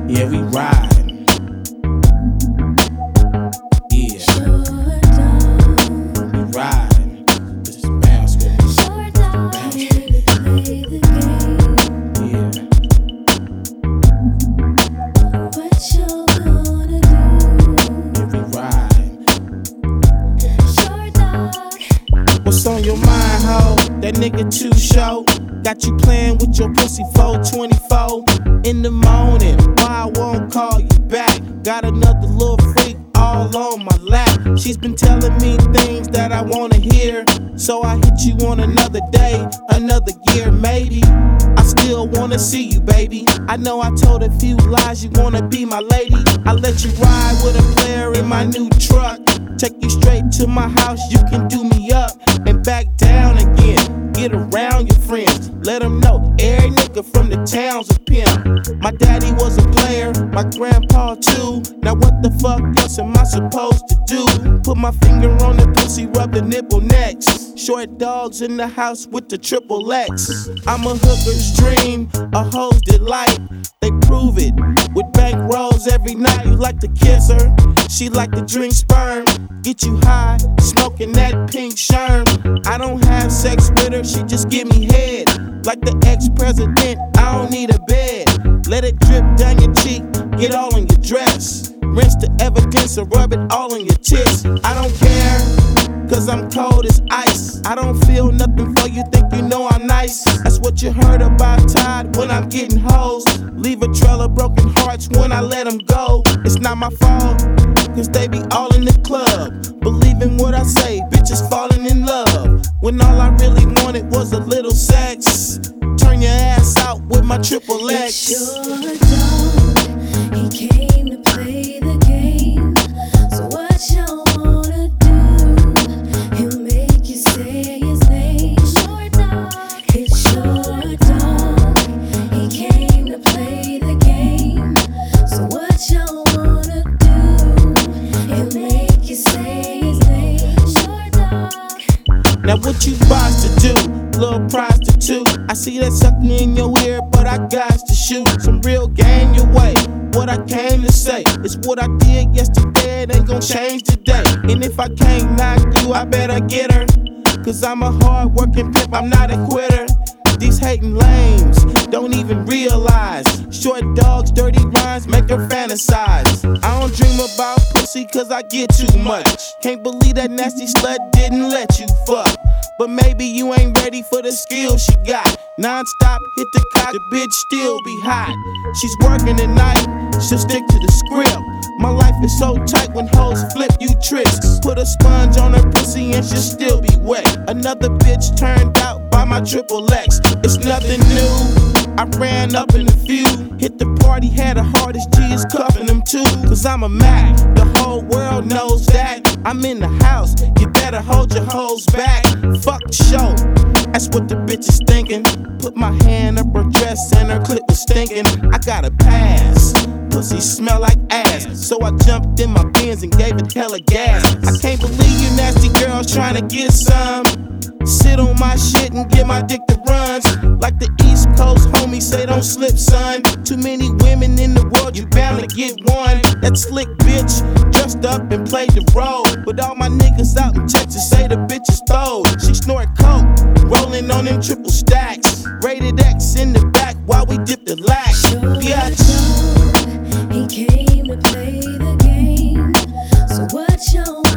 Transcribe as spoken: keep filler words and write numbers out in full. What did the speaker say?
Yeah, we riding. Yeah, we riding. This is bounce with me. Bounce with me. Yeah. What you gonna do? Yeah, we riding. Short dog. What's on your mind, ho? That nigga too show. Got you playing with your pussy four twenty-four in the morning. Why I won't call you back? Got another little freak all on my lap. She's been telling me things that I wanna hear. So I hit you on another day, another year, maybe. I still wanna see you, baby. I know I told a few lies, you wanna be my lady. I let you ride with a player in my new truck. Take you straight to my house, you can do me up and back down again. Get around your friends, let them know every nigga from the town's a pimp. My daddy was a player, my grandpa too. Now what the fuck else am I supposed to do? Put my finger on the pussy, rub the nipple next. Short dogs in the house with the triple X. I'm a hooker's dream, a hoe's delight. They prove it with bank rolls every night. You like to kiss her, she like to drink sperm. Get you high, smoking that pink sherm. I don't have sex with her, she just give me head. Like the ex-president, I don't need a bed. Let it drip down your cheek, get all in your dress. Rinse the evidence and rub it all in your tits. I don't care, cause I'm cold as ice. I don't feel nothing for you, think you know I'm nice. That's what you heard about Todd when I'm getting hoes. Leave a trail of broken hearts when I let them go. It's not my fault, cause they be all in the club. Believing what I say, bitches falling in love. When all I really wanted was a little sex. Turn your ass out with my triple X. It's your dog, he came to play the game. So what y'all wanna do? He'll make you say his name. Short dog, it's your dog, he came to play the game. So what y'all wanna do? He'll make you say his name. Short dog. Now what you bout to do, little prostitute? I see that sucking in your ear, but I got to shoot some real game your way. What I came to say is what I did yesterday, it ain't gon' change today. And if I can't knock you, I better get her. Cause I'm a hard working pimp, I'm not a quitter. These hating lames don't even realize short dogs, dirty rhymes make her fantasize. I don't dream about pussy cause I get too much. Can't believe that nasty slut didn't let you fuck. But maybe you ain't ready for the skills she got. Non-stop, hit the cock, the bitch still be hot. She's working at night, she'll stick to the script. My life is so tight when hoes flip you tricks. Put a sponge on her pussy and she'll still be wet. Another bitch turned out by my triple X. It's nothing new, I ran up in the feud. Hit the party, had the hardest G's cuffing them too. Cause I'm a Mac, the whole world knows that. I'm in the house, you better hold your hoes back. Fuck show, that's what the bitch is thinking. Put my hand up her dress and her clit was stinking. I got a pass, pussy smell like ass. So I jumped in my Benz and gave it hella gas. I can't believe you nasty girls trying to get some. Sit on my shit and give my dick the runs. Like the East Coast homies say, don't slip, son. Too many women in the world, you bound to get one. That slick bitch dressed up and played the role. But all my niggas out in Texas say the bitch is throw. She snort coke, rolling on them triple stacks. Rated X in the back while we dip the lax. Bitch. He came to play the game. So what y'all